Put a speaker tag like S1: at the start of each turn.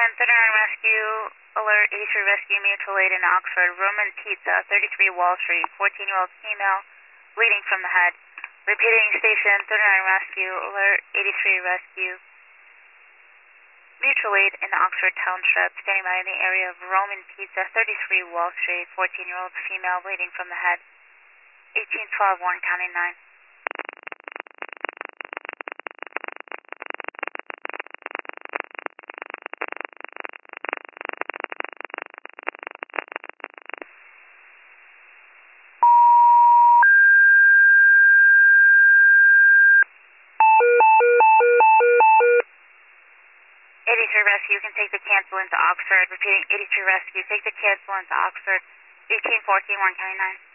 S1: Third Rescue, alert 83 Rescue mutual aid in Oxford, Roman Pizza, 33 Wall Street, 14-year-old female, bleeding from the head. Repeating station, Third Rescue, alert 83 Rescue, mutual aid in Oxford Township, standing by in the area of Roman Pizza, 33 Wall Street, 14-year-old female, bleeding from the head. 1812 Warren County 9. Rescue, you can take the cancel into Oxford. Repeating, 83 Rescue, take the cancel into Oxford. 1814 Warren County 9.